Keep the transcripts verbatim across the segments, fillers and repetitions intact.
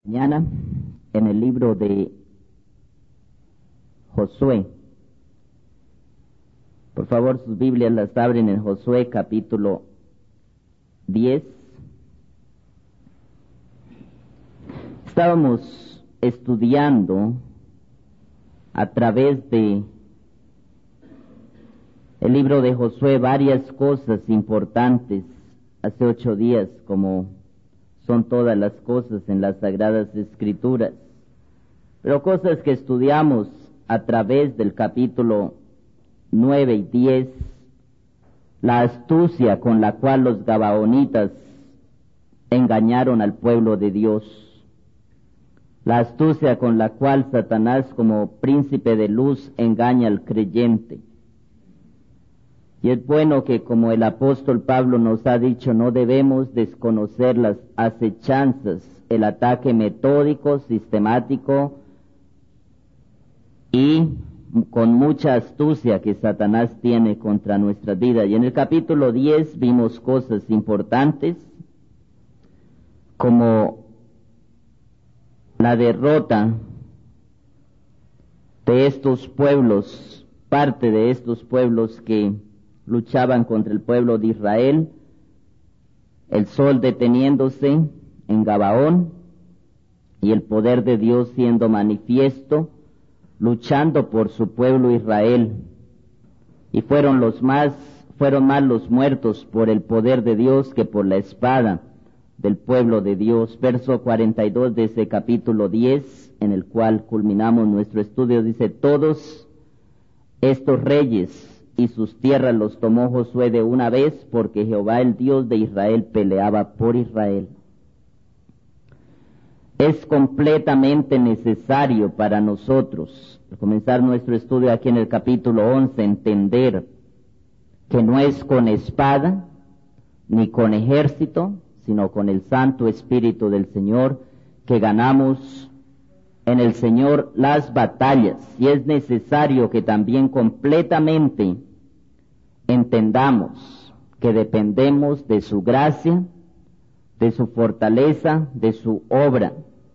Mañana en el libro de Josué. Por favor, sus Biblias las abren en Josué capítulo diez. Estábamos estudiando a través de el libro de Josué varias cosas importantes hace ocho días, como son todas las cosas en las Sagradas Escrituras, pero cosas que estudiamos a través del capítulo nueve y diez, la astucia con la cual los gabaonitas engañaron al pueblo de Dios, la astucia con la cual Satanás como príncipe de luz engaña al creyente. Y es bueno que, como el apóstol Pablo nos ha dicho, no debemos desconocer las acechanzas, el ataque metódico, sistemático y con mucha astucia que Satanás tiene contra nuestras vidas. Y en el capítulo diez vimos cosas importantes, como la derrota de estos pueblos, parte de estos pueblos que luchaban contra el pueblo de Israel, el sol deteniéndose en Gabaón y el poder de Dios siendo manifiesto, luchando por su pueblo Israel. Y fueron los más, fueron más los muertos por el poder de Dios que por la espada del pueblo de Dios. Verso cuarenta y dos de ese capítulo diez, en el cual culminamos nuestro estudio, dice: todos estos reyes y sus tierras los tomó Josué de una vez, porque Jehová el Dios de Israel peleaba por Israel. Es completamente necesario para nosotros, al comenzar nuestro estudio aquí en el capítulo once, entender que no es con espada ni con ejército, sino con el Santo Espíritu del Señor que ganamos en el Señor las batallas. Y es necesario que también completamente entendamos que dependemos de su gracia, de su fortaleza, de su obra.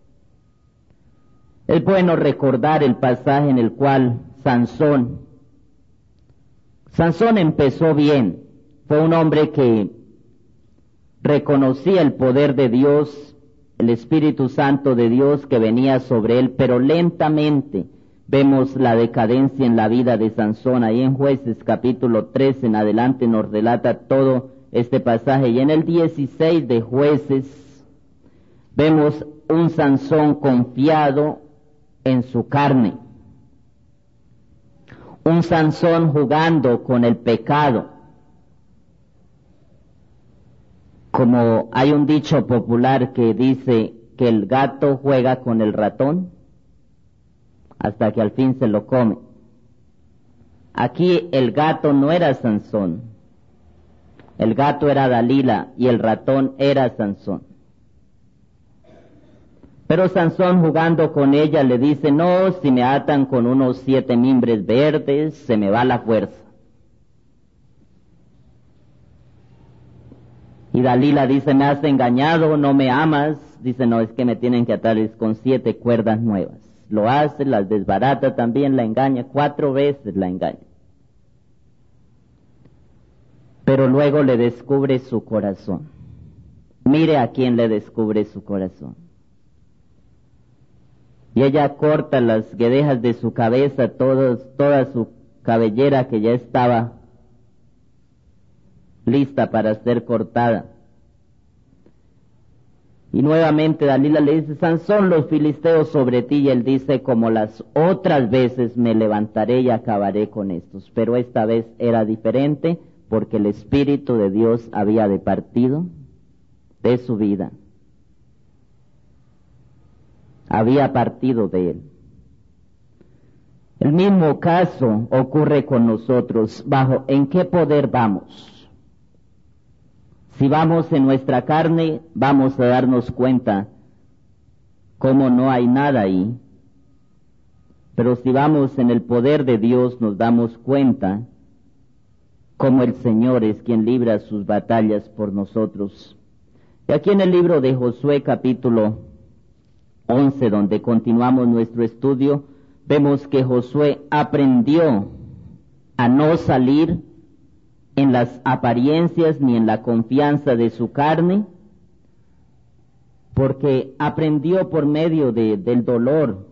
Es bueno recordar el pasaje en el cual Sansón, Sansón empezó bien, fue un hombre que reconocía el poder de Dios, el Espíritu Santo de Dios que venía sobre él, pero lentamente vemos la decadencia en la vida de Sansón. Ahí en Jueces capítulo tres en adelante nos relata todo este pasaje, y en el dieciséis de Jueces vemos un Sansón confiado en su carne, un Sansón jugando con el pecado. Como hay un dicho popular que dice que el gato juega con el ratón hasta que al fin se lo come. Aquí el gato no era Sansón, el gato era Dalila y el ratón era Sansón. Pero Sansón, jugando con ella, le dice: no, si me atan con unos siete mimbres verdes, se me va la fuerza. Y Dalila dice: me has engañado, no me amas. Dice: no, es que me tienen que atar con siete cuerdas nuevas. Lo hace, las desbarata, también la engaña, cuatro veces la engaña. Pero luego le descubre su corazón. Mire a quién le descubre su corazón. Y ella corta las guedejas de su cabeza, todos, toda su cabellera que ya estaba lista para ser cortada. Y nuevamente Dalila le dice: Sansón, los filisteos sobre ti. Y él dice: como las otras veces me levantaré y acabaré con estos. Pero esta vez era diferente, porque el Espíritu de Dios había departido de su vida. Había partido de él. El mismo caso ocurre con nosotros. ¿Bajo en qué poder vamos? Si vamos en nuestra carne, vamos a darnos cuenta cómo no hay nada ahí. Pero si vamos en el poder de Dios, nos damos cuenta cómo el Señor es quien libra sus batallas por nosotros. Y aquí en el libro de Josué capítulo once, donde continuamos nuestro estudio, vemos que Josué aprendió a no salir en las apariencias ni en la confianza de su carne, porque aprendió por medio de, del dolor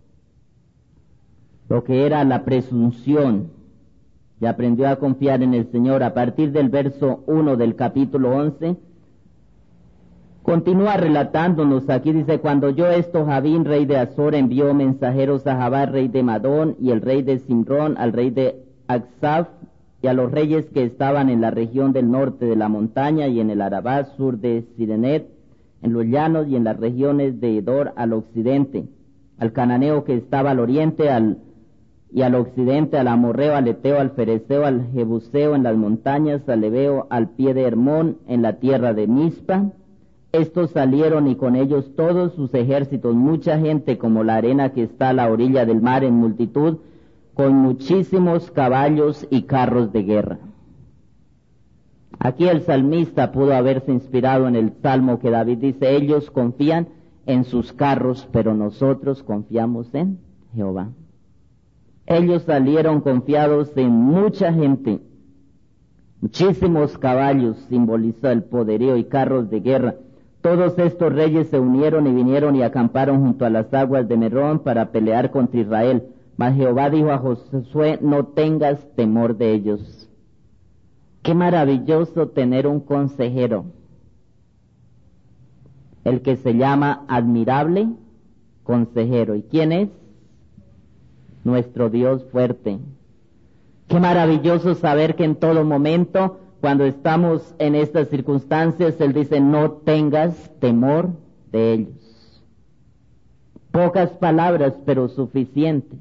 lo que era la presunción, y aprendió a confiar en el Señor. A partir del verso uno del capítulo once, continúa relatándonos aquí, dice: cuando oyó esto, Javín, rey de Azor, envió mensajeros a Jabá, rey de Madón, y el rey de Simrón, al rey de Aksaf, y a los reyes que estaban en la región del norte de la montaña, y en el Arabá, sur de Sirenet, en los llanos, y en las regiones de Edor al occidente, al cananeo que estaba al oriente, al y al occidente, al amorreo, al eteo, al fereceo, al jebuseo en las montañas, al ebeo, al pie de Hermón, en la tierra de Mizpa. Estos salieron, y con ellos todos sus ejércitos, mucha gente como la arena que está a la orilla del mar en multitud, con muchísimos caballos y carros de guerra. Aquí el salmista pudo haberse inspirado en el salmo que David dice: ellos confían en sus carros, pero nosotros confiamos en Jehová. Ellos salieron confiados en mucha gente, muchísimos caballos, simbolizó el poderío, y carros de guerra. Todos estos reyes se unieron y vinieron y acamparon junto a las aguas de Merón para pelear contra Israel. Mas Jehová dijo a Josué: no tengas temor de ellos. Qué maravilloso tener un consejero, el que se llama admirable consejero. ¿Y quién es? Nuestro Dios fuerte. Qué maravilloso saber que en todo momento, cuando estamos en estas circunstancias, Él dice: no tengas temor de ellos. Pocas palabras, pero suficientes.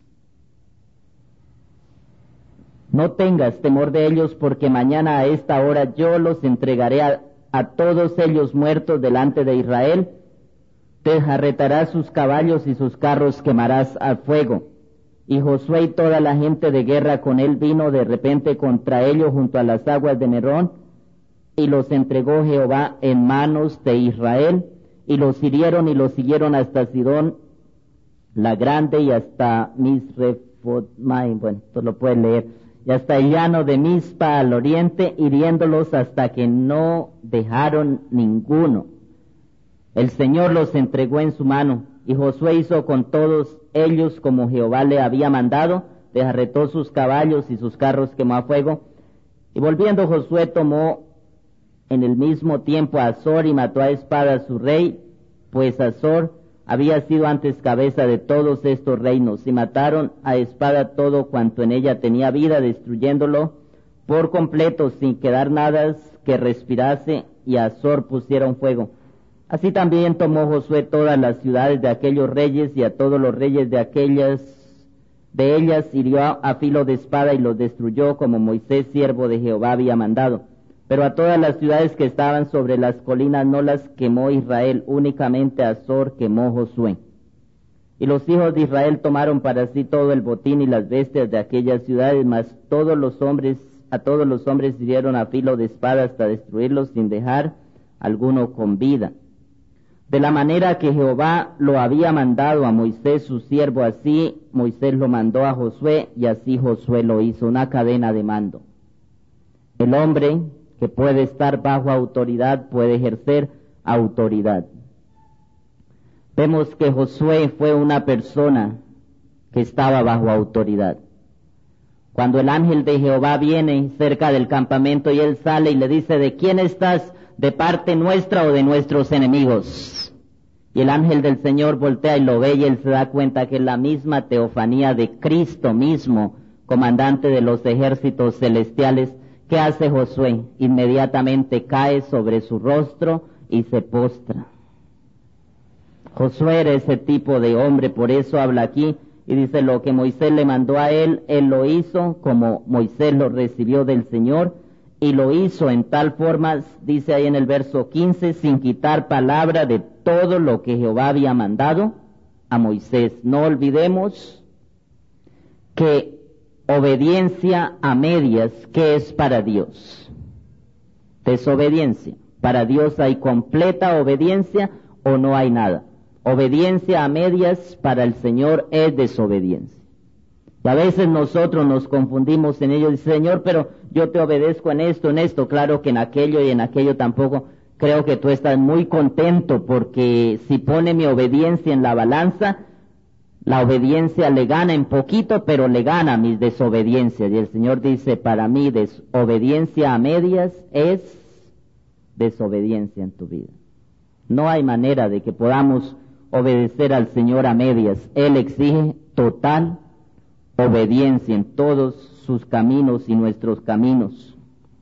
No tengas temor de ellos, porque mañana a esta hora yo los entregaré a, a todos ellos muertos delante de Israel. Te jarretarás sus caballos y sus carros quemarás al fuego. Y Josué y toda la gente de guerra con él vino de repente contra ellos junto a las aguas de Merón, y los entregó Jehová en manos de Israel, y los hirieron y los siguieron hasta Sidón la grande, y hasta Misrefotmaim, bueno, esto lo pueden leer, y hasta el llano de Mizpa al oriente, hiriéndolos hasta que no dejaron ninguno. El Señor los entregó en su mano, y Josué hizo con todos ellos como Jehová le había mandado, desarretó sus caballos y sus carros quemó a fuego. Y volviendo Josué tomó en el mismo tiempo a Azor y mató a espada a su rey, pues Azor había sido antes cabeza de todos estos reinos, y mataron a espada todo cuanto en ella tenía vida, destruyéndolo por completo sin quedar nada que respirase, y a Azor pusieron fuego. Así también tomó Josué todas las ciudades de aquellos reyes, y a todos los reyes de aquellas de ellas hirió a filo de espada y los destruyó, como Moisés, siervo de Jehová, había mandado. Pero a todas las ciudades que estaban sobre las colinas no las quemó Israel, únicamente a Azor quemó Josué. Y los hijos de Israel tomaron para sí todo el botín y las bestias de aquellas ciudades, mas todos los hombres, a todos los hombres hirieron a filo de espada hasta destruirlos, sin dejar alguno con vida. De la manera que Jehová lo había mandado a Moisés su siervo, así Moisés lo mandó a Josué, y así Josué lo hizo. Una cadena de mando. El hombre que puede estar bajo autoridad puede ejercer autoridad. Vemos que Josué fue una persona que estaba bajo autoridad. Cuando el ángel de Jehová viene cerca del campamento y él sale y le dice: ¿de quién estás? ¿De parte nuestra o de nuestros enemigos? Y el ángel del Señor voltea y lo ve, y él se da cuenta que es la misma teofanía de Cristo mismo, comandante de los ejércitos celestiales. ¿Qué hace Josué? Inmediatamente cae sobre su rostro y se postra. Josué era ese tipo de hombre, por eso habla aquí y dice: lo que Moisés le mandó a él, él lo hizo como Moisés lo recibió del Señor, y lo hizo en tal forma, dice ahí en el verso quince, sin quitar palabra de todo lo que Jehová había mandado a Moisés. No olvidemos que obediencia a medias, ¿qué es para Dios? Desobediencia. Para Dios hay completa obediencia o no hay nada. Obediencia a medias para el Señor es desobediencia. Y a veces nosotros nos confundimos en ello. Dice, Señor, pero yo te obedezco en esto, en esto. Claro que en aquello y en aquello tampoco. Creo que tú estás muy contento porque si pone mi obediencia en la balanza, la obediencia le gana en poquito, pero le gana mis desobediencias. Y el Señor dice, para mí, desobediencia a medias es desobediencia en tu vida. No hay manera de que podamos obedecer al Señor a medias. Él exige total obediencia en todos sus caminos y nuestros caminos.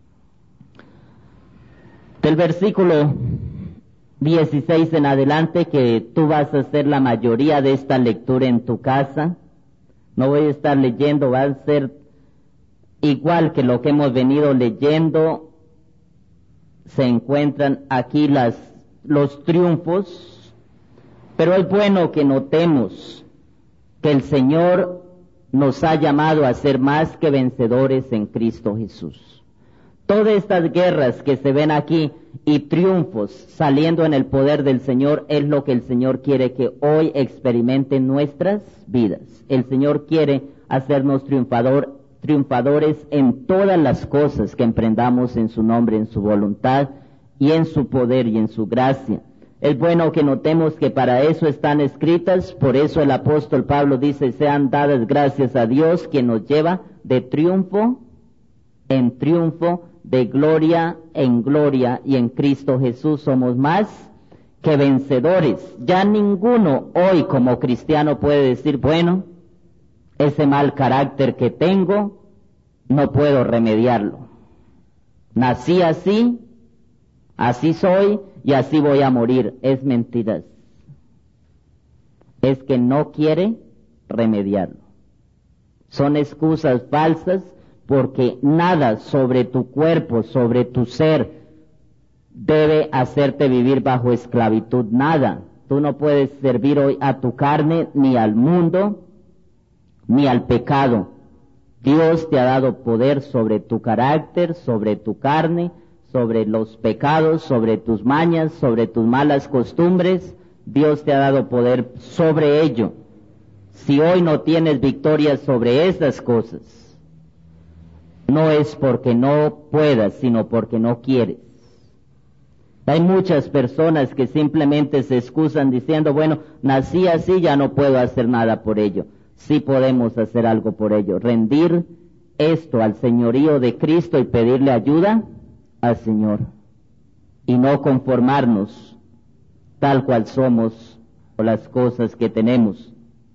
Del versículo dieciséis en adelante, que tú vas a hacer la mayoría de esta lectura en tu casa, no voy a estar leyendo, va a ser igual que lo que hemos venido leyendo. Se encuentran aquí las, los triunfos, pero es bueno que notemos que el Señor nos ha llamado a ser más que vencedores en Cristo Jesús. Todas estas guerras que se ven aquí y triunfos saliendo en el poder del Señor es lo que el Señor quiere que hoy experimenten nuestras vidas. El Señor quiere hacernos triunfador, triunfadores en todas las cosas que emprendamos en su nombre, en su voluntad y en su poder y en su gracia. Es bueno que notemos que para eso están escritas, por eso el apóstol Pablo dice, sean dadas gracias a Dios, quien nos lleva de triunfo en triunfo, de gloria en gloria, y en Cristo Jesús somos más que vencedores. Ya ninguno hoy como cristiano puede decir, bueno, ese mal carácter que tengo, no puedo remediarlo. Nací así, así soy, y así voy a morir. Es mentira. Es que no quiere remediarlo. Son excusas falsas, porque nada sobre tu cuerpo, sobre tu ser, debe hacerte vivir bajo esclavitud. Nada. Tú no puedes servir hoy a tu carne, ni al mundo, ni al pecado. Dios te ha dado poder sobre tu carácter, sobre tu carne, sobre los pecados, sobre tus mañas, sobre tus malas costumbres. Dios te ha dado poder sobre ello. Si hoy no tienes victoria sobre esas cosas, no es porque no puedas, sino porque no quieres. Hay muchas personas que simplemente se excusan diciendo, bueno, nací así, ya no puedo hacer nada por ello. Sí podemos hacer algo por ello. Rendir esto al señorío de Cristo y pedirle ayuda al Señor. Y no conformarnos tal cual somos o las cosas que tenemos.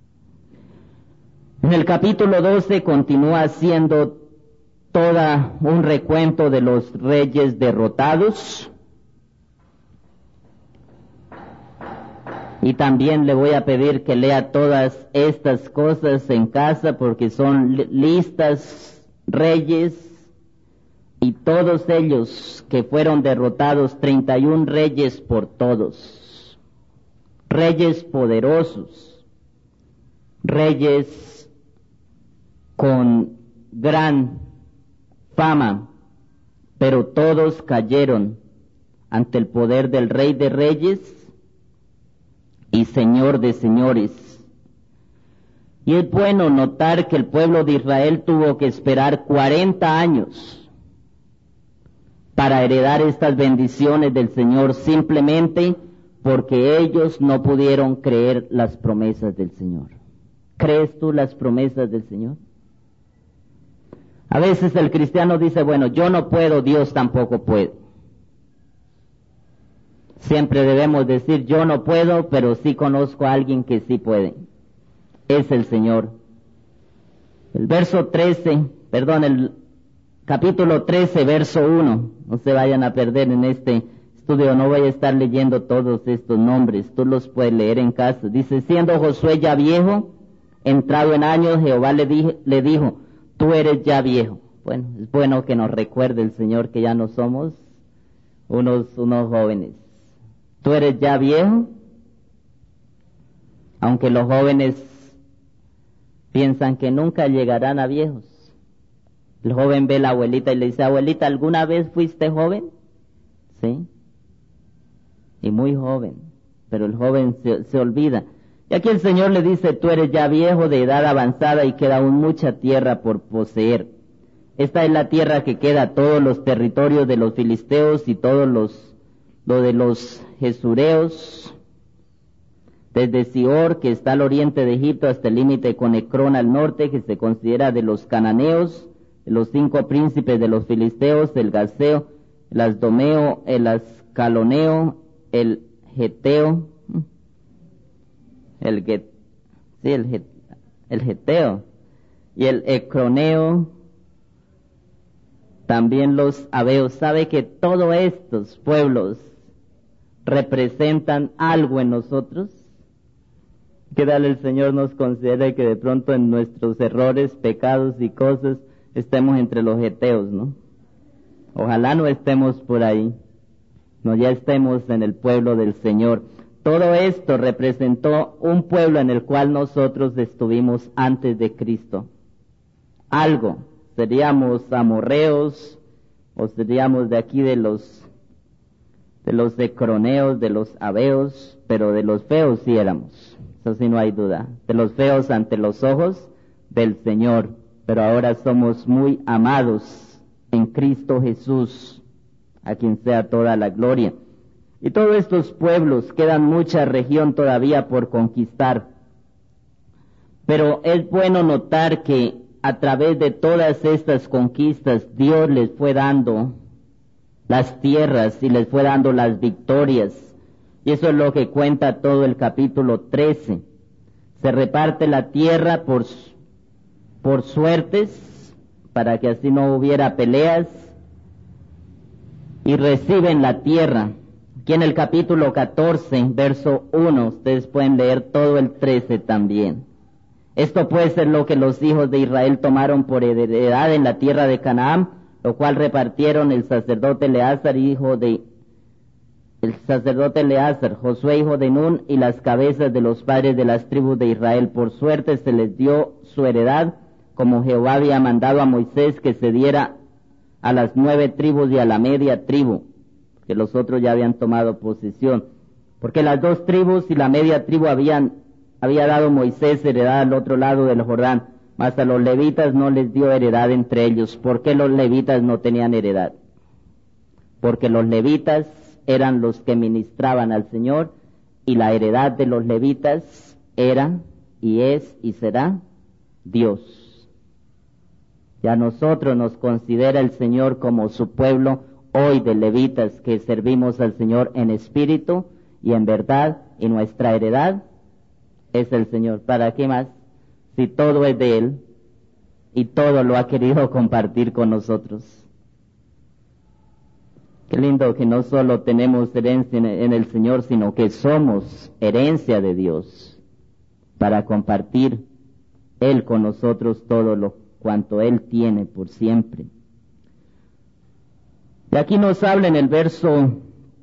En el capítulo doce continúa haciendo toda un recuento de los reyes derrotados, y también le voy a pedir que lea todas estas cosas en casa porque son listas, reyes, y todos ellos que fueron derrotados, treinta y un reyes por todos, reyes poderosos, reyes con gran fama, pero todos cayeron ante el poder del Rey de Reyes y Señor de Señores. Y es bueno notar que el pueblo de Israel tuvo que esperar cuarenta años para heredar estas bendiciones del Señor, simplemente porque ellos no pudieron creer las promesas del Señor. ¿Crees tú las promesas del Señor? A veces el cristiano dice, bueno, yo no puedo, Dios tampoco puede. Siempre debemos decir, yo no puedo, pero sí conozco a alguien que sí puede. Es el Señor. El verso trece, perdón, el capítulo trece, verso uno. No se vayan a perder en este estudio, no voy a estar leyendo todos estos nombres, tú los puedes leer en casa. Dice, siendo Josué ya viejo, entrado en años, Jehová le, dije, le dijo, tú eres ya viejo. Bueno, es bueno que nos recuerde el Señor que ya no somos unos, unos jóvenes. Tú eres ya viejo, aunque los jóvenes piensan que nunca llegarán a viejos. El joven ve a la abuelita y le dice, abuelita, ¿alguna vez fuiste joven? Sí. Y muy joven. pero el joven se, se olvida. Y aquí el Señor le dice, tú eres ya viejo, de edad avanzada, y queda aún mucha tierra por poseer. Esta es la tierra que queda, todos los territorios de los filisteos y todos los, lo de los jesureos, desde Sior, que está al oriente de Egipto, hasta el límite con Ecrón al norte, que se considera de los cananeos, de los cinco príncipes de los filisteos, el gaseo, el asdomeo, el ascaloneo, el geteo, el get, sí, el, get, el geteo, y el ecroneo, también los abeos. Sabe que todos estos pueblos representan algo en nosotros. Que tal el Señor nos considere que de pronto en nuestros errores, pecados y cosas estemos entre los geteos, ¿no? Ojalá no estemos por ahí, no, ya estemos en el pueblo del Señor. Todo esto representó un pueblo en el cual nosotros estuvimos antes de Cristo. Algo, seríamos amorreos, o seríamos de aquí de los de los ecroneos, de los abeos, pero de los feos sí éramos, eso sí no hay duda, de los feos ante los ojos del Señor, pero ahora somos muy amados en Cristo Jesús, a quien sea toda la gloria. Y todos estos pueblos, quedan mucha región todavía por conquistar, pero es bueno notar que a través de todas estas conquistas Dios les fue dando las tierras y les fue dando las victorias, y eso es lo que cuenta todo el capítulo trece. Se reparte la tierra por, por suertes, para que así no hubiera peleas, y reciben la tierra. Aquí en el capítulo catorce, verso uno, ustedes pueden leer todo el trece también. Esto puede ser lo que los hijos de Israel tomaron por heredad en la tierra de Canaán, lo cual repartieron el sacerdote Eleazar, hijo de el sacerdote Eleazar, Josué, hijo de Nun, y las cabezas de los padres de las tribus de Israel. Por suerte se les dio su heredad, como Jehová había mandado a Moisés que se diera a las nueve tribus y a la media tribu, que los otros ya habían tomado posesión, porque las dos tribus y la media tribu habían había dado Moisés heredad al otro lado del Jordán, mas a los levitas no les dio heredad entre ellos. ¿Por qué los levitas no tenían heredad? Porque los levitas eran los que ministraban al Señor, y la heredad de los levitas era, y es, y será Dios. Ya nosotros nos considera el Señor como su pueblo hoy de levitas, que servimos al Señor en espíritu y en verdad, y nuestra heredad es el Señor. ¿Para qué más? Si todo es de Él y todo lo ha querido compartir con nosotros. Qué lindo que no solo tenemos herencia en el Señor, sino que somos herencia de Dios para compartir Él con nosotros todo lo cuanto Él tiene por siempre. Y aquí nos habla en el verso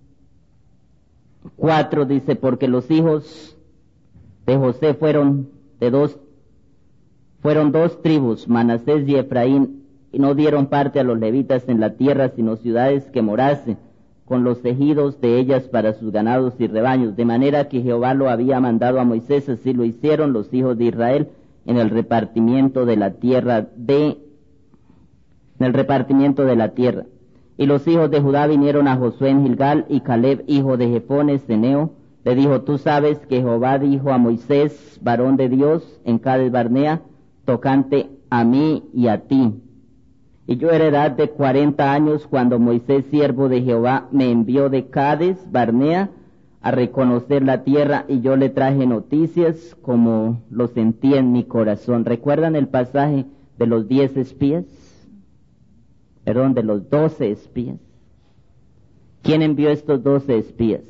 cuatro, dice, porque los hijos de José fueron de dos Fueron dos tribus, Manasés y Efraín, y no dieron parte a los levitas en la tierra, sino ciudades que morase, con los ejidos de ellas para sus ganados y rebaños, de manera que Jehová lo había mandado a Moisés, así lo hicieron los hijos de Israel en el repartimiento de la tierra de, en el repartimiento de la tierra. Y los hijos de Judá vinieron a Josué en Gilgal, y Caleb, hijo de Jefone, ceneo, le dijo, tú sabes que Jehová dijo a Moisés, varón de Dios, en Cades Barnea, tocante a mí y a ti. Y yo era edad de cuarenta años cuando Moisés, siervo de Jehová, me envió de Cades Barnea a reconocer la tierra, y yo le traje noticias como lo sentí en mi corazón. ¿Recuerdan el pasaje de los diez espías? Perdón, de los doce espías. ¿Quién envió estos doce espías?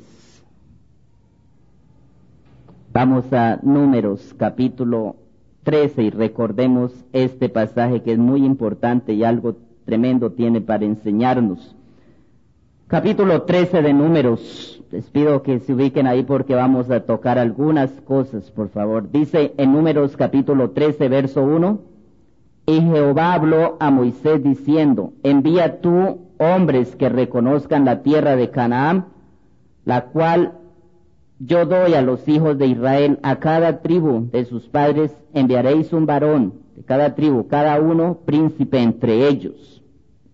Vamos a Números, capítulo trece, y recordemos este pasaje que es muy importante y algo tremendo tiene para enseñarnos. Capítulo trece de Números. Les pido que se ubiquen ahí porque vamos a tocar algunas cosas, por favor. Dice en Números capítulo trece, verso uno, y Jehová habló a Moisés diciendo, envía tú hombres que reconozcan la tierra de Canaán, la cual yo doy a los hijos de Israel, a cada tribu de sus padres enviaréis un varón de cada tribu, cada uno príncipe entre ellos.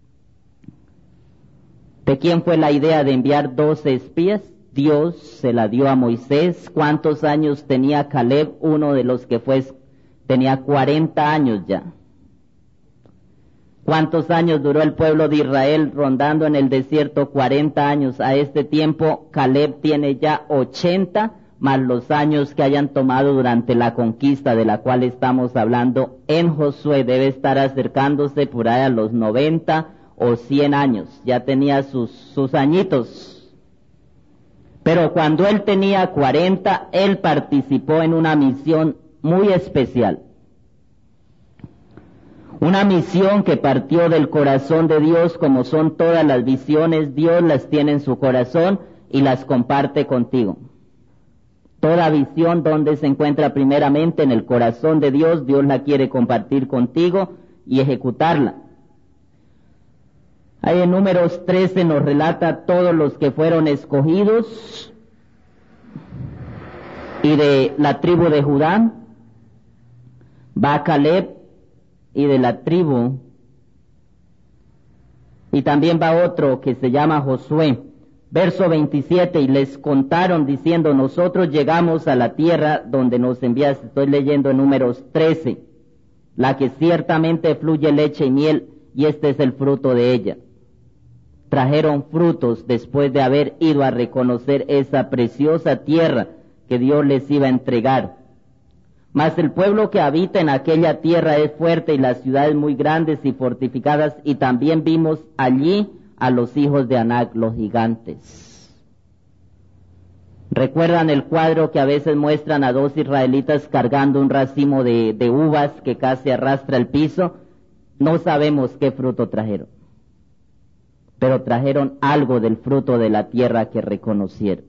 ¿De quién fue la idea de enviar doce espías? Dios se la dio a Moisés. ¿Cuántos años tenía Caleb? Uno de los que fue, tenía cuarenta años ya. ¿Cuántos años duró el pueblo de Israel rondando en el desierto? cuarenta años. A este tiempo Caleb tiene ya ochenta, más los años que hayan tomado durante la conquista de la cual estamos hablando en Josué. Debe estar acercándose por ahí a los noventa o cien años. Ya tenía sus, sus añitos. Pero cuando él tenía cuarenta, él participó en una misión muy especial. Una misión que partió del corazón de Dios, como son todas las visiones. Dios las tiene en su corazón y las comparte contigo. Toda visión, donde se encuentra primeramente en el corazón de Dios, Dios la quiere compartir contigo y ejecutarla. Ahí en Números trece nos relata todos los que fueron escogidos, y de la tribu de Judá va Caleb, y de la tribu, y también va otro que se llama Josué. Verso veintisiete, y les contaron diciendo, nosotros llegamos a la tierra donde nos enviaste. Estoy leyendo en Números trece, la que ciertamente fluye leche y miel, y este es el fruto de ella. Trajeron frutos después de haber ido a reconocer esa preciosa tierra que Dios les iba a entregar. Mas el pueblo que habita en aquella tierra es fuerte y las ciudades muy grandes y fortificadas, y también vimos allí a los hijos de Anac, los gigantes. ¿Recuerdan el cuadro que a veces muestran a dos israelitas cargando un racimo de, de uvas que casi arrastra el piso? No sabemos qué fruto trajeron, pero trajeron algo del fruto de la tierra que reconocieron.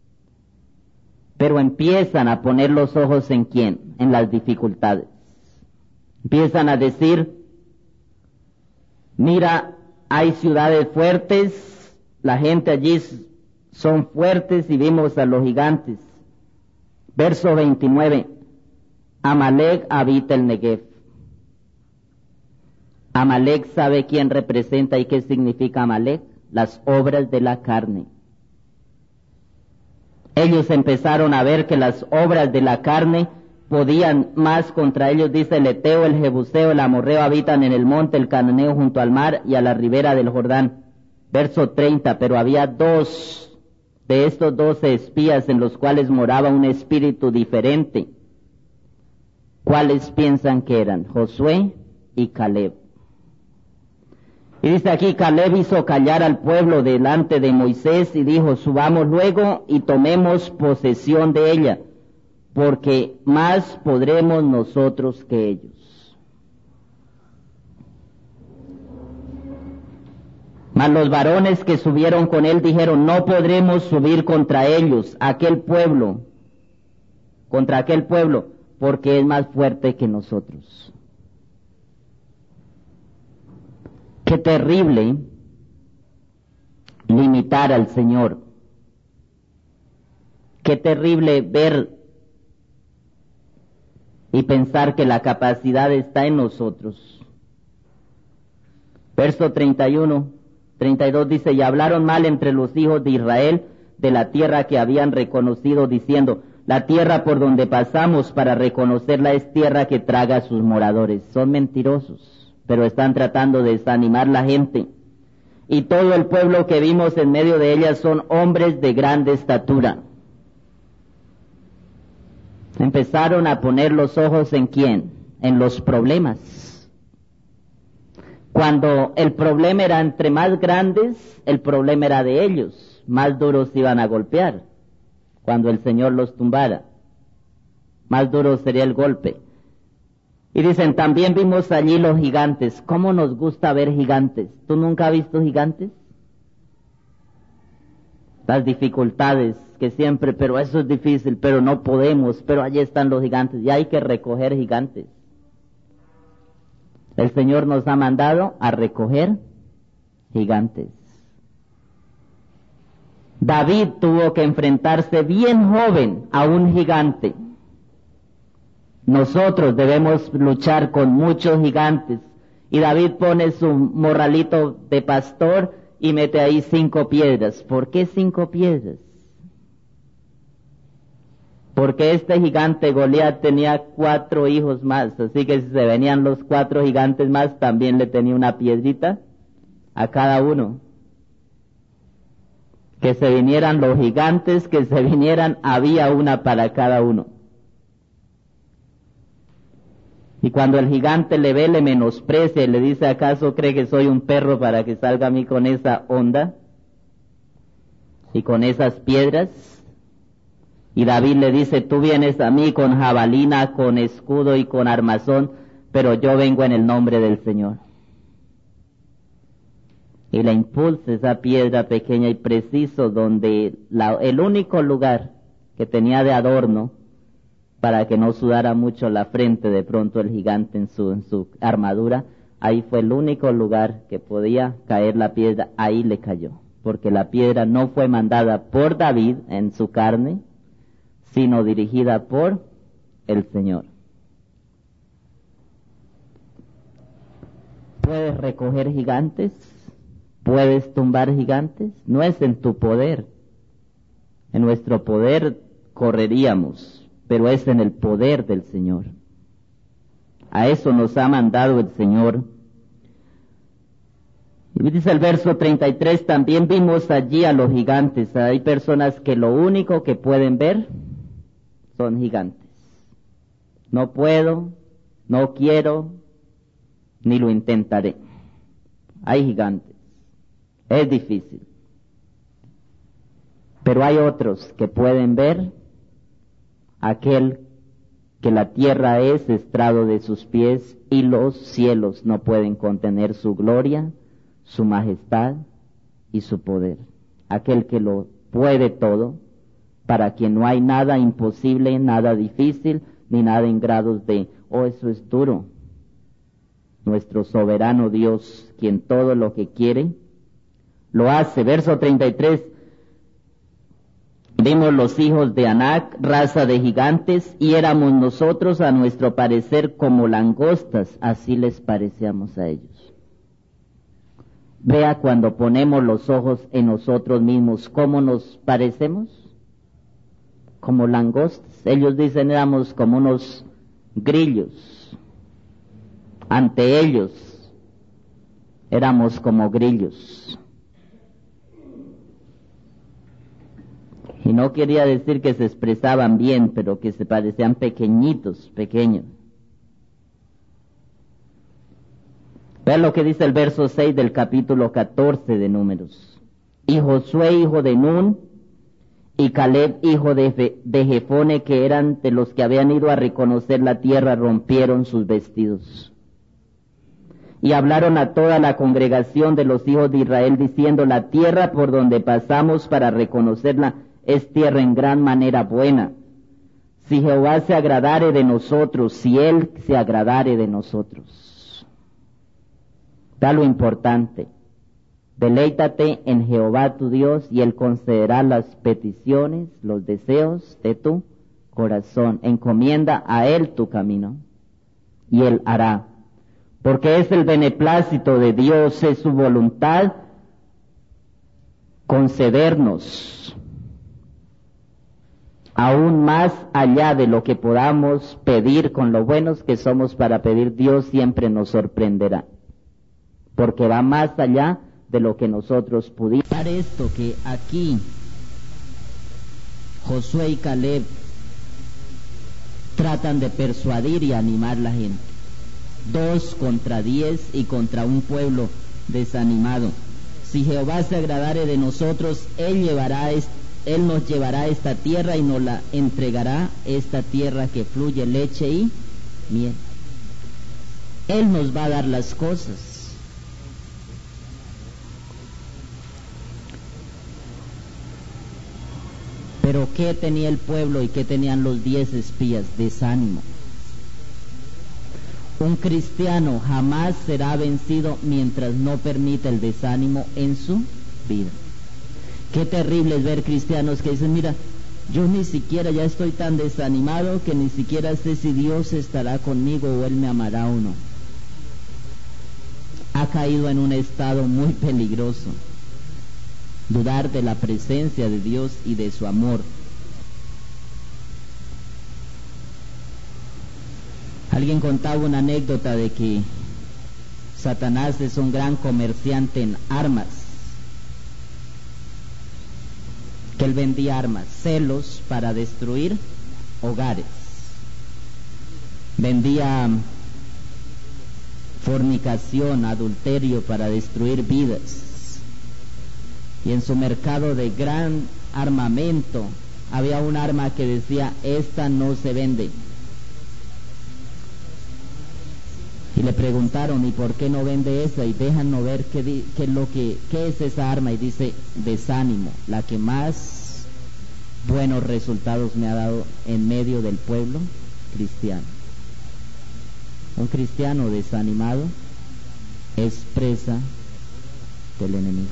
Pero empiezan a poner los ojos ¿en quién? En las dificultades. Empiezan a decir, mira, hay ciudades fuertes, la gente allí son fuertes, y vimos a los gigantes. Verso veintinueve, Amalek habita el Negev. Amalek, ¿sabe quién representa y qué significa Amalek? Las obras de la carne. Ellos empezaron a ver que las obras de la carne podían más contra ellos. Dice, el Eteo, el Jebuseo, el Amorreo habitan en el monte, el Cananeo junto al mar y a la ribera del Jordán. Verso treinta, pero había dos de estos doce espías en los cuales moraba un espíritu diferente. ¿Cuáles piensan que eran? Josué y Caleb. Y dice aquí, Caleb hizo callar al pueblo delante de Moisés y dijo, subamos luego y tomemos posesión de ella, porque más podremos nosotros que ellos. Mas los varones que subieron con él dijeron, no podremos subir contra ellos, aquel pueblo, contra aquel pueblo, porque es más fuerte que nosotros. Qué terrible limitar al Señor. Qué terrible ver y pensar que la capacidad está en nosotros. Verso treinta y uno, treinta y dos dice, y hablaron mal entre los hijos de Israel de la tierra que habían reconocido, diciendo, la tierra por donde pasamos para reconocerla es tierra que traga a sus moradores. Son mentirosos, pero están tratando de desanimar la gente. Y todo el pueblo que vimos en medio de ellas son hombres de grande estatura. Empezaron a poner los ojos ¿en quién? En los problemas. Cuando el problema era entre más grandes, el problema era de ellos. Más duros iban a golpear. Cuando el Señor los tumbara, más duro sería el golpe. Y dicen, también vimos allí los gigantes. ¿Cómo nos gusta ver gigantes? ¿Tú nunca has visto gigantes? Las dificultades que siempre, pero eso es difícil, pero no podemos, pero allí están los gigantes, y hay que recoger gigantes. El Señor nos ha mandado a recoger gigantes. David tuvo que enfrentarse bien joven a un gigante. Nosotros debemos luchar con muchos gigantes. Y David pone su morralito de pastor y mete ahí cinco piedras. ¿Por qué cinco piedras? Porque este gigante Goliat tenía cuatro hijos más, así que si se venían los cuatro gigantes más, también le tenía una piedrita a cada uno. Que se vinieran los gigantes, que se vinieran, había una para cada uno. Y cuando el gigante le ve, le menosprecia y le dice, ¿acaso cree que soy un perro para que salga a mí con esa onda y con esas piedras? Y David le dice, tú vienes a mí con jabalina, con escudo y con armazón, pero yo vengo en el nombre del Señor. Y le impulsa esa piedra pequeña y preciso donde la, el único lugar que tenía de adorno para que no sudara mucho la frente de pronto el gigante en su, en su armadura, ahí fue el único lugar que podía caer la piedra, ahí le cayó, porque la piedra no fue mandada por David en su carne, sino dirigida por el Señor. ¿Puedes recoger gigantes? ¿Puedes tumbar gigantes? No es en tu poder. En nuestro poder correríamos, pero es en el poder del Señor. A eso nos ha mandado el Señor. Y dice el verso treinta y tres, también vimos allí a los gigantes. Hay personas que lo único que pueden ver son gigantes. No puedo, no quiero, ni lo intentaré. Hay gigantes. Es difícil. Pero hay otros que pueden ver aquel que la tierra es estrado de sus pies y los cielos no pueden contener su gloria, su majestad y su poder. Aquel que lo puede todo, para quien no hay nada imposible, nada difícil, ni nada en grados de, oh, eso es duro. Nuestro soberano Dios, quien todo lo que quiere, lo hace. Verso treinta y tres, vimos los hijos de Anac, raza de gigantes, y éramos nosotros a nuestro parecer como langostas, así les parecíamos a ellos. Vea cuando ponemos los ojos en nosotros mismos, ¿cómo nos parecemos? Como langostas. Ellos dicen éramos como unos grillos. Ante ellos éramos como grillos. Y no quería decir que se expresaban bien, pero que se parecían pequeñitos, pequeños. Vean lo que dice el verso seis del capítulo catorce de Números. Y Josué, hijo de Nun, y Caleb, hijo de, de Jefone, que eran de los que habían ido a reconocer la tierra, rompieron sus vestidos. Y hablaron a toda la congregación de los hijos de Israel, diciendo, la tierra por donde pasamos para reconocerla es tierra en gran manera buena. Si Jehová se agradare de nosotros, si Él se agradare de nosotros. Da lo importante. Deleítate en Jehová tu Dios y Él concederá las peticiones, los deseos de tu corazón. Encomienda a Él tu camino y Él hará. Porque es el beneplácito de Dios, es su voluntad concedernos aún más allá de lo que podamos pedir. Con lo buenos que somos para pedir, Dios siempre nos sorprenderá, porque va más allá de lo que nosotros pudimos. Esto que aquí Josué y Caleb tratan de persuadir y animar a la gente. Dos contra diez y contra un pueblo desanimado. Si Jehová se agradare de nosotros, Él llevará est- Él nos llevará a esta tierra y nos la entregará, esta tierra que fluye leche y miel. Él nos va a dar las cosas. Pero ¿qué tenía el pueblo y qué tenían los diez espías? Desánimo. Un cristiano jamás será vencido mientras no permita el desánimo en su vida. Qué terrible es ver cristianos que dicen, mira, yo ni siquiera ya estoy tan desanimado que ni siquiera sé si Dios estará conmigo o Él me amará o no. Ha caído en un estado muy peligroso. Dudar de la presencia de Dios y de su amor. Alguien contaba una anécdota de que Satanás es un gran comerciante en armas, que él vendía armas, celos para destruir hogares, vendía fornicación, adulterio para destruir vidas, y en su mercado de gran armamento había un arma que decía, esta no se vende. Y le preguntaron, ¿y por qué no vende esa? Y déjanos ver qué, di, qué, es lo que, qué es esa arma. Y dice, desánimo, la que más buenos resultados me ha dado en medio del pueblo cristiano. Un cristiano desanimado es presa del enemigo.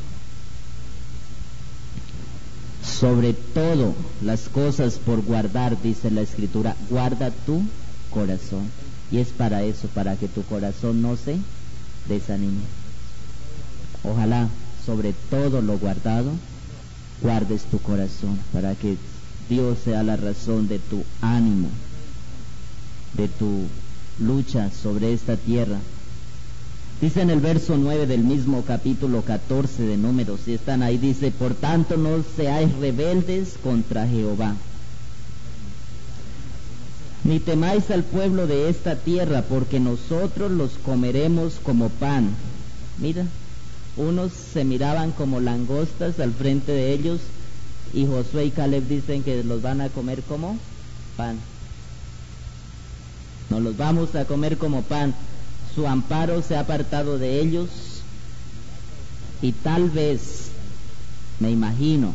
Sobre todo las cosas por guardar, dice la Escritura, guarda tu corazón. Y es para eso, para que tu corazón no se desanime. Ojalá sobre todo lo guardado, guardes tu corazón, para que Dios sea la razón de tu ánimo, de tu lucha sobre esta tierra. Dice en el verso nueve del mismo capítulo catorce de Números, si están ahí, dice, por tanto no seáis rebeldes contra Jehová, ni temáis al pueblo de esta tierra, porque nosotros los comeremos como pan. Mira, unos se miraban como langostas al frente de ellos, y Josué y Caleb dicen que los van a comer como pan. Nos los vamos a comer como pan. Su amparo se ha apartado de ellos, y tal vez, me imagino,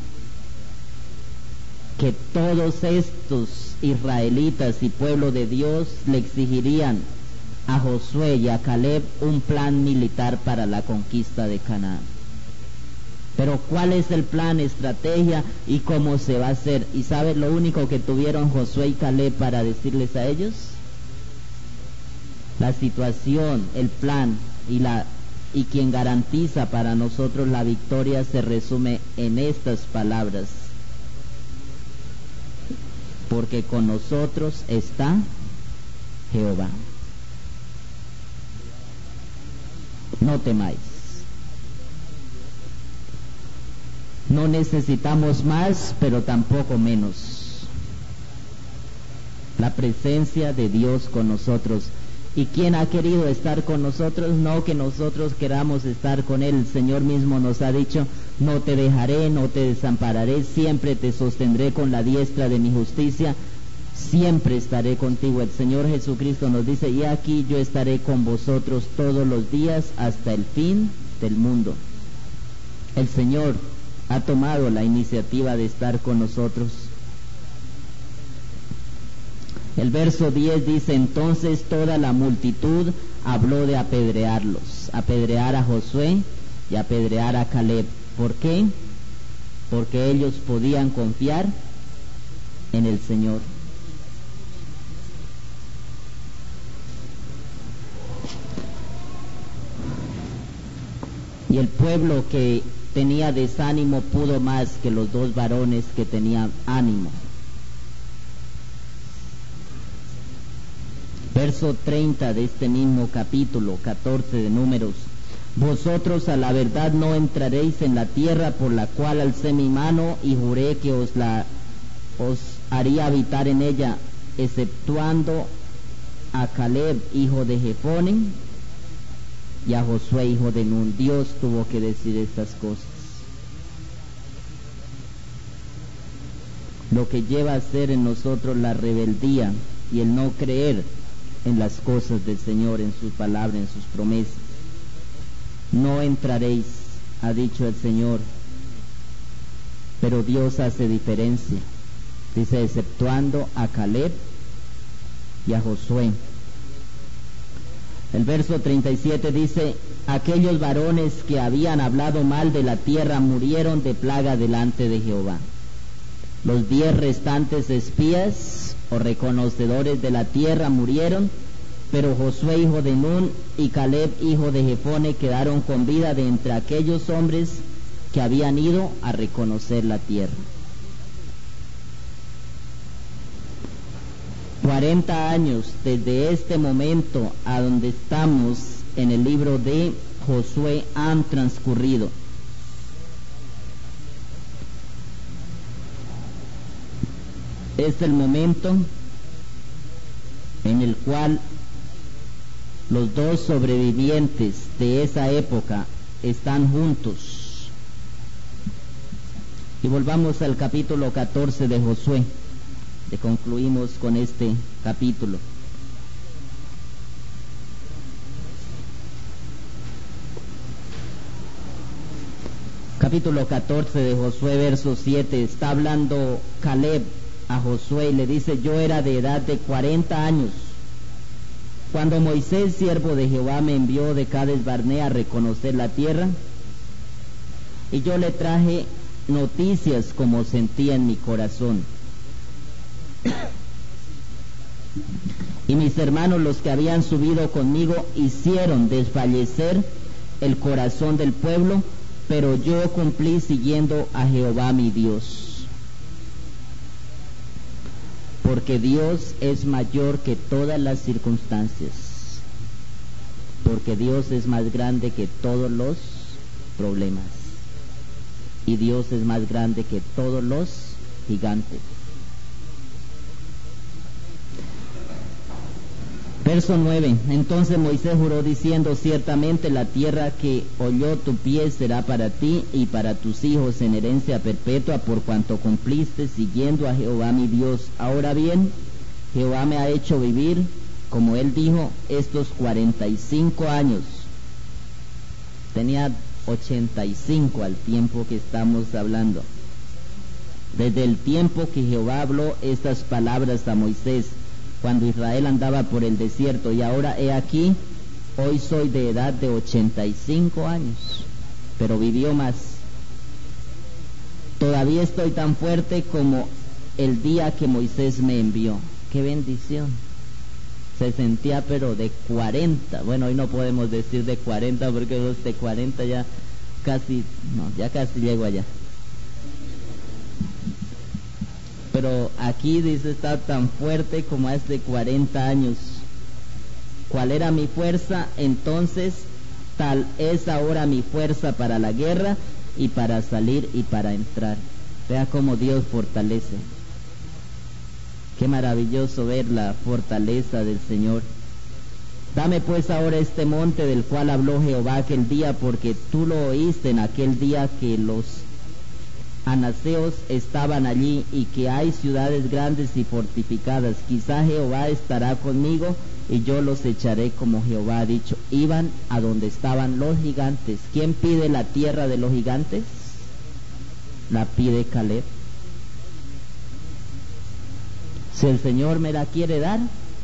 que todos estos israelitas y pueblo de Dios le exigirían a Josué y a Caleb un plan militar para la conquista de Canaán. Pero ¿cuál es el plan, estrategia y cómo se va a hacer? ¿Y sabes lo único que tuvieron Josué y Caleb para decirles a ellos? La situación, el plan y la y quien garantiza para nosotros la victoria se resume en estas palabras: porque con nosotros está Jehová. No temáis. No necesitamos más, pero tampoco menos. La presencia de Dios con nosotros. ¿Y quién ha querido estar con nosotros? No que nosotros queramos estar con Él. El Señor mismo nos ha dicho, no te dejaré, no te desampararé, siempre te sostendré con la diestra de mi justicia, siempre estaré contigo. El Señor Jesucristo nos dice, y aquí yo estaré con vosotros todos los días hasta el fin del mundo. El Señor ha tomado la iniciativa de estar con nosotros. El verso diez dice, entonces toda la multitud habló de apedrearlos, apedrear a Josué y apedrear a Caleb. ¿Por qué? Porque ellos podían confiar en el Señor. Y el pueblo que tenía desánimo pudo más que los dos varones que tenían ánimo. Verso treinta de este mismo capítulo catorce de Números. Vosotros a la verdad no entraréis en la tierra por la cual alcé mi mano y juré que os la os haría habitar en ella, exceptuando a Caleb hijo de Jefone y a Josué hijo de Nun. Dios tuvo que decir estas cosas. Lo que lleva a ser en nosotros la rebeldía y el no creer en las cosas del Señor, en su palabra, en sus promesas. No entraréis, ha dicho el Señor, pero Dios hace diferencia. Dice, exceptuando a Caleb y a Josué. El verso treinta y siete dice, aquellos varones que habían hablado mal de la tierra murieron de plaga delante de Jehová. Los diez restantes espías o reconocedores de la tierra murieron, pero Josué hijo de Nun y Caleb hijo de Jefone quedaron con vida de entre aquellos hombres que habían ido a reconocer la tierra. Cuarenta años desde este momento a donde estamos en el libro de Josué han transcurrido. Es el momento en el cual los dos sobrevivientes de esa época están juntos. Y volvamos al capítulo catorce de Josué, que concluimos con este capítulo. Capítulo catorce de Josué, verso siete, está hablando Caleb a Josué y le dice: yo era de edad de cuarenta años cuando Moisés, siervo de Jehová, me envió de Cades Barnea a reconocer la tierra, y yo le traje noticias como sentía en mi corazón. Y mis hermanos, los que habían subido conmigo, hicieron desfallecer el corazón del pueblo, pero yo cumplí siguiendo a Jehová mi Dios. Porque Dios es mayor que todas las circunstancias. Porque Dios es más grande que todos los problemas. Y Dios es más grande que todos los gigantes. Verso nueve. Entonces Moisés juró diciendo: ciertamente la tierra que holló tu pie será para ti y para tus hijos en herencia perpetua, por cuanto cumpliste siguiendo a Jehová mi Dios. Ahora bien, Jehová me ha hecho vivir, como él dijo, estos cuarenta y cinco años. Tenía ochenta y cinco al tiempo que estamos hablando. Desde el tiempo que Jehová habló estas palabras a Moisés, cuando Israel andaba por el desierto, y ahora he aquí, hoy soy de edad de ochenta y cinco años, pero vivió más. Todavía estoy tan fuerte como el día que Moisés me envió. ¡Qué bendición! Se sentía pero de cuarenta, bueno, hoy no podemos decir de cuarenta porque los de cuarenta ya casi, no, ya casi llego allá. Pero aquí dice: está tan fuerte como hace cuarenta años. ¿Cuál era mi fuerza entonces? Tal es ahora mi fuerza para la guerra y para salir y para entrar. Vea cómo Dios fortalece. Qué maravilloso ver la fortaleza del Señor. Dame pues ahora este monte del cual habló Jehová aquel día, porque tú lo oíste en aquel día que los anaseos estaban allí, y que hay ciudades grandes y fortificadas. Quizá Jehová estará conmigo y yo los echaré como Jehová ha dicho. Iban a donde estaban los gigantes. ¿Quién pide la tierra de los gigantes? La pide Caleb. Si el Señor me la quiere dar,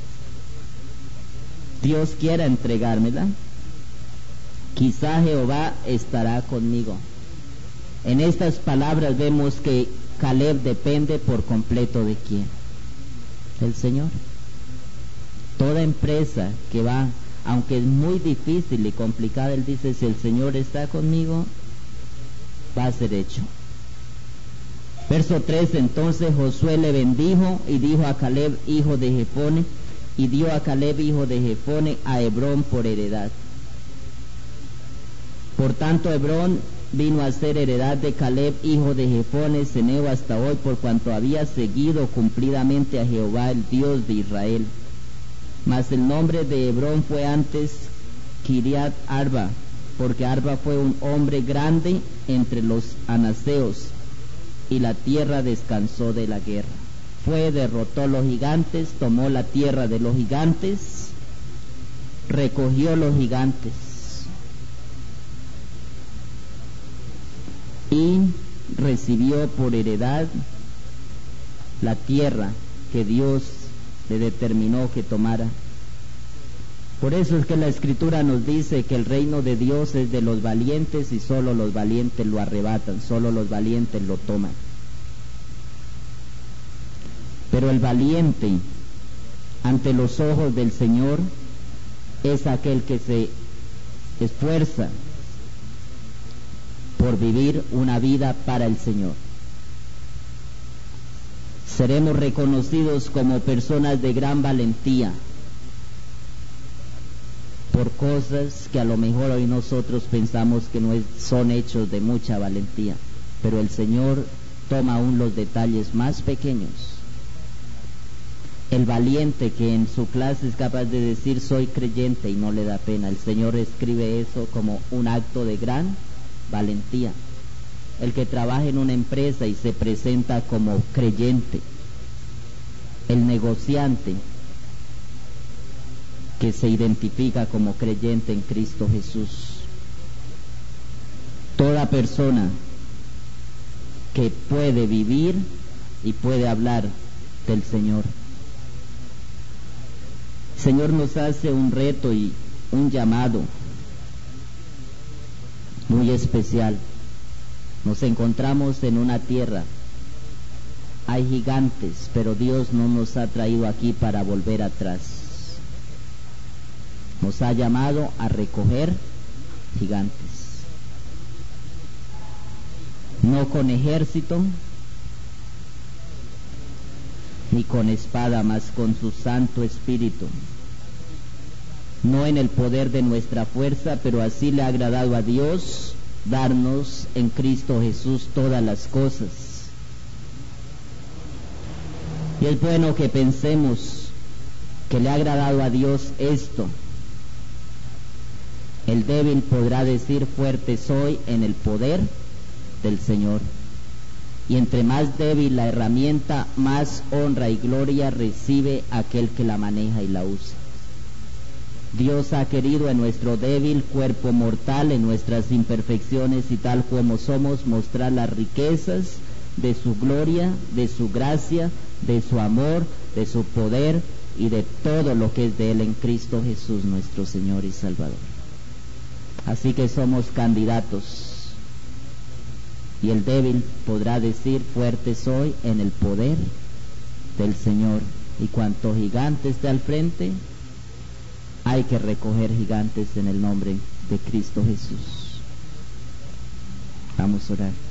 Dios quiera entregármela, quizá Jehová estará conmigo. En estas palabras vemos que Caleb depende por completo de quién, el Señor. Toda empresa que va, aunque es muy difícil y complicada, él dice: si el Señor está conmigo, va a ser hecho. Verso tres. Entonces Josué le bendijo y dijo a Caleb hijo de Jefone, y dio a Caleb hijo de Jefone a Hebrón por heredad. Por tanto Hebrón vino a ser heredad de Caleb hijo de Jefone ceneo hasta hoy, por cuanto había seguido cumplidamente a Jehová el Dios de Israel. Mas el nombre de Hebrón fue antes Kiriat Arba, porque Arba fue un hombre grande entre los anaseos, y la tierra descansó de la guerra. Fue, derrotó los gigantes, tomó la tierra de los gigantes, recogió los gigantes, y recibió por heredad la tierra que Dios le determinó que tomara. Por eso es que la Escritura nos dice que el reino de Dios es de los valientes y solo los valientes lo arrebatan, solo los valientes lo toman. Pero el valiente ante los ojos del Señor es aquel que se esfuerza por vivir una vida para el Señor. Seremos reconocidos como personas de gran valentía por cosas que a lo mejor hoy nosotros pensamos que no es, son hechos de mucha valentía, pero el Señor toma aún los detalles más pequeños. El valiente que en su clase es capaz de decir soy creyente y no le da pena, el Señor escribe eso como un acto de gran valentía. El que trabaja en una empresa y se presenta como creyente, el negociante que se identifica como creyente en Cristo Jesús, toda persona que puede vivir y puede hablar del Señor. El Señor nos hace un reto y un llamado muy especial. Nos encontramos en una tierra, hay gigantes, pero Dios no nos ha traído aquí para volver atrás. Nos ha llamado a recoger gigantes, no con ejército ni con espada, mas con su Santo Espíritu, no en el poder de nuestra fuerza, pero así le ha agradado a Dios darnos en Cristo Jesús todas las cosas. Y es bueno que pensemos que le ha agradado a Dios esto. El débil podrá decir fuerte soy en el poder del Señor. Y entre más débil la herramienta, más honra y gloria recibe aquel que la maneja y la usa. Dios ha querido en nuestro débil cuerpo mortal, en nuestras imperfecciones y tal como somos, mostrar las riquezas de su gloria, de su gracia, de su amor, de su poder y de todo lo que es de Él en Cristo Jesús, nuestro Señor y Salvador. Así que somos candidatos. Y el débil podrá decir fuerte soy en el poder del Señor. Y cuanto gigante esté al frente, hay que recoger gigantes en el nombre de Cristo Jesús. Vamos a orar.